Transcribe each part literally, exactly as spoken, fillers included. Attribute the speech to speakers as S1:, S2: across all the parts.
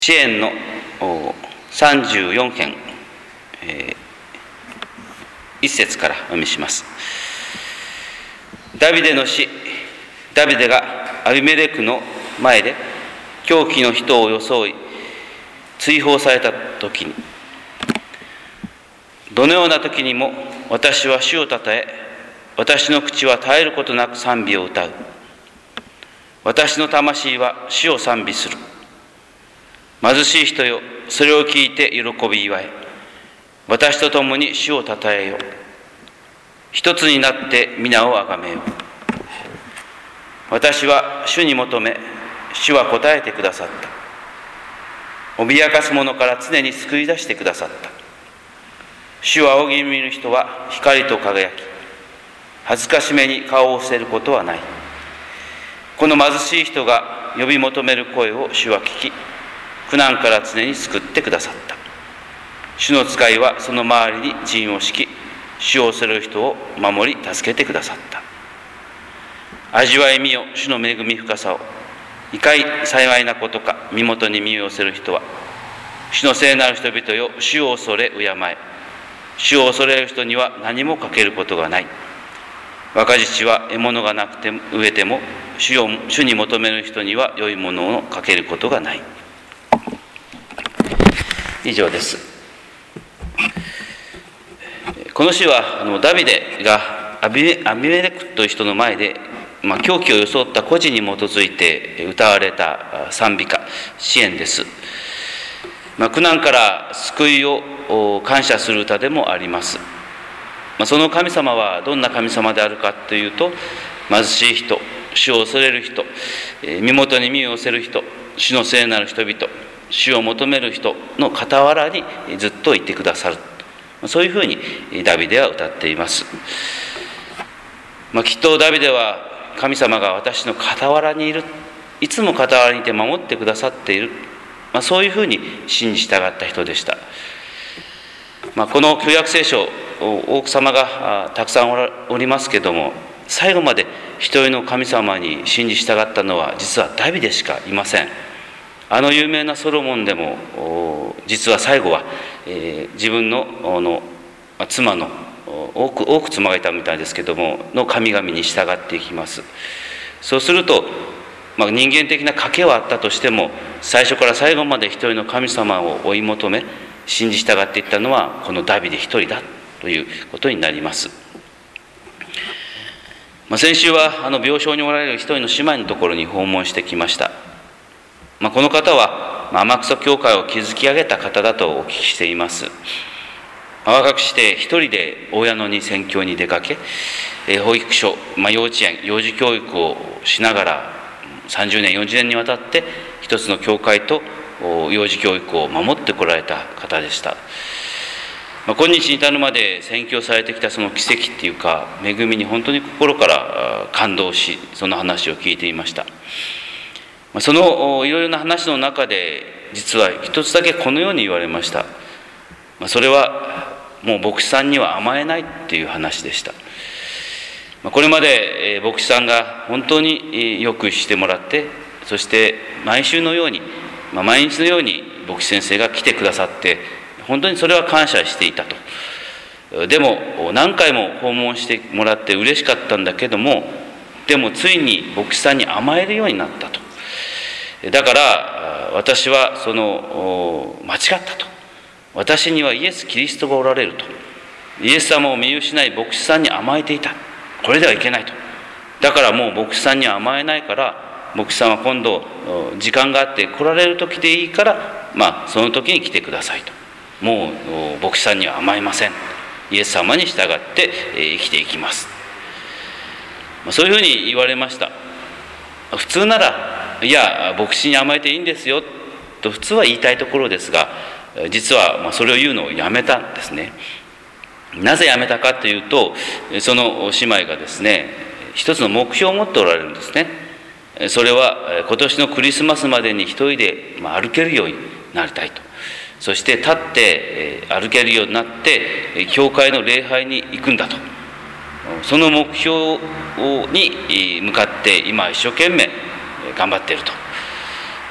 S1: 詩篇のさんじゅうよん編、えー、一節からお読みします。ダビデの詩。ダビデがアビメレクの前で狂気の人を装い追放された時に、どのような時にも私は主をたたえ、私の口は絶えることなく賛美を歌う。私の魂は主を賛美する。貧しい人よ、それを聞いて喜び祝え。私と共に主をたたえよ。一つになって皆をあがめよ。私は主に求め、主は答えてくださった。脅かす者から常に救い出してくださった。主を仰ぎ見る人は光と輝き、恥ずかしめに顔を伏せることはない。この貧しい人が呼び求める声を主は聞き、苦難から常に救ってくださった。主の使いはその周りに陣を敷き、主を恐れる人を守り助けてくださった。味わいみよ、主の恵み深さを。いかに幸いなことか、身元に身を寄せる人は。主の聖なる人々よ、主を恐れ敬え。主を恐れる人には何も欠けることがない。若獅は獲物がなくて飢えても、主を主に求める人には良いものを欠けることがない。以上です。この詩はあのダビデがアビメレクという人の前で、まあ、狂気を装った故事に基づいて歌われた賛美歌、詩篇です。まあ、苦難から救いを感謝する歌でもあります。まあ、その神様はどんな神様であるかというと、貧しい人、主を恐れる人、身元に身を寄せる人、主の聖なる人々、主を求める人の傍らにずっといてくださる。そういうふうにダビデは歌っています。まあ、きっとダビデは神様が私の傍らにいる、いつも傍らにいて守ってくださっている、まあ、そういうふうに信じ従った人でした。まあ、この旧約聖書、王様がたくさんおりますけども、最後まで一人の神様に信じ従ったのは実はダビデしかいません。あの有名なソロモンでも実は最後は、えー、自分 の, の妻の多く多く妻がいたみたいですけどもの神々に従っていきます。そうすると、まあ、人間的な賭けはあったとしても、最初から最後まで一人の神様を追い求め信じ従っていったのはこのダビデ一人だということになります。まあ、先週はあの病床におられる一人の姉妹のところに訪問してきました。まあ、この方は、まあ、天草教会を築き上げた方だとお聞きしています。まあ、若くして一人で大矢野に宣教に出かけ、えー、保育所、まあ、幼稚園、幼児教育をしながらさんじゅうねんよんじゅうねんにわたって一つの教会と幼児教育を守ってこられた方でした。まあ、今日に至るまで宣教されてきたその奇跡っていうか恵みに本当に心から感動し、その話を聞いていました。そのいろいろな話の中で実は一つだけこのように言われました。それはもう牧師さんには甘えないっていう話でした。これまで牧師さんが本当によくしてもらって、そして毎週のように、毎日のように牧師先生が来てくださって、本当にそれは感謝していたと。でも何回も訪問してもらって嬉しかったんだけども、でもついに牧師さんに甘えるようになったと。だから私はその間違ったと。私にはイエス・キリストがおられると。イエス様を見失い牧師さんに甘えていた。これではいけないと。だからもう牧師さんには甘えないから、牧師さんは今度時間があって来られる時でいいから、まあその時に来てくださいと。もう牧師さんには甘えません。イエス様に従って生きていきます。そういうふうに言われました。普通なら、いや牧師に甘えていいんですよと普通は言いたいところですが、実はそれを言うのをやめたんですね。なぜやめたかというと、その姉妹がですね、一つの目標を持っておられるんですね。それは今年のクリスマスまでに一人で歩けるようになりたいと。そして立って歩けるようになって教会の礼拝に行くんだと。その目標に向かって今一生懸命頑張っていると。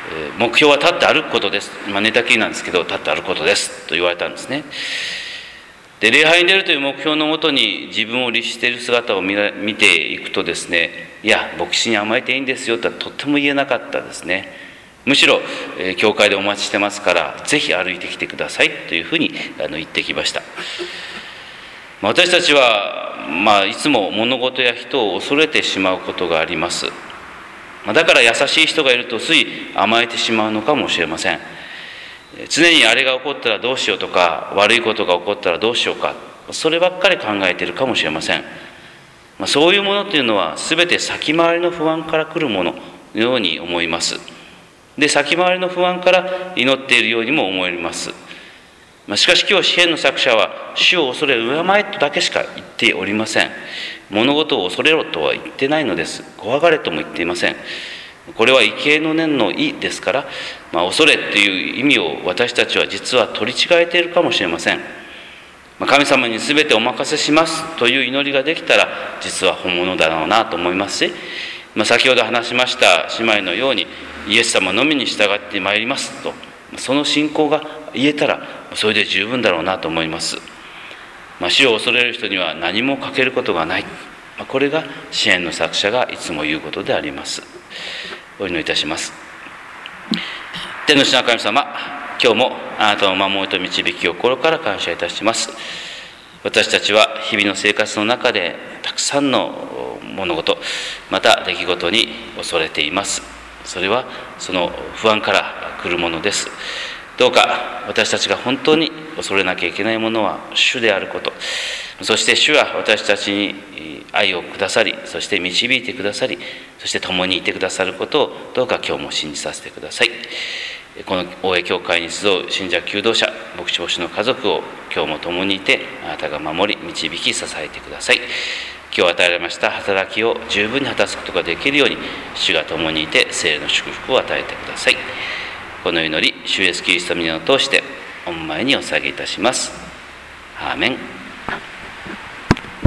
S1: 目標は立って歩くことです。まあ、寝たきりなんですけど、立って歩くことですと言われたんですね。で、礼拝に出るという目標のもとに自分を律している姿を見ら見ていくとですね、いや、牧師に甘えていいんですよとはとっても言えなかったですね。むしろ、えー、教会でお待ちしてますから、ぜひ歩いてきてくださいというふうにあの言ってきました。私たちは、まあ、いつも物事や人を恐れてしまうことがあります。だから優しい人がいるとつい甘えてしまうのかもしれません。常にあれが起こったらどうしようとか、悪いことが起こったらどうしようか、そればっかり考えているかもしれません。そういうものというのは全て先回りの不安から来るもののように思います。で、先回りの不安から祈っているようにも思います。しかし今日詩篇の作者は、主を恐れ敬えとだけしか言っておりません。物事を恐れろとは言ってないのです。怖がれとも言っていません。これは畏敬の念の意ですから、まあ、恐れという意味を私たちは実は取り違えているかもしれません。まあ、神様に全てお任せしますという祈りができたら、実は本物だろうなと思いますし、まあ、先ほど話しました姉妹のように、イエス様のみに従ってまいりますと、その信仰が言えたら、それで十分だろうなと思います。まあ、死を恐れる人には何も欠けることがない。まあ、これが詩篇の作者がいつも言うことであります。お祈りいたします。天の父なる神様、今日もあなたの守りと導きを心から感謝いたします。私たちは日々の生活の中でたくさんの物事、また出来事に恐れています。それはその不安から来るものです。どうか私たちが本当に恐れなきゃいけないものは主であること、そして主は私たちに愛をくださり、そして導いてくださり、そして共にいてくださることをどうか今日も信じさせてください。この大江教会に集う信者求道者、牧師牧師の家族を今日も共にいて、あなたが守り導き支えてください。今日与えられました働きを十分に果たすことができるように、主が共にいて聖霊の祝福を与えてください。この祈り、主イエスキリストの皆を通して御前にお捧げいたします。アーメン。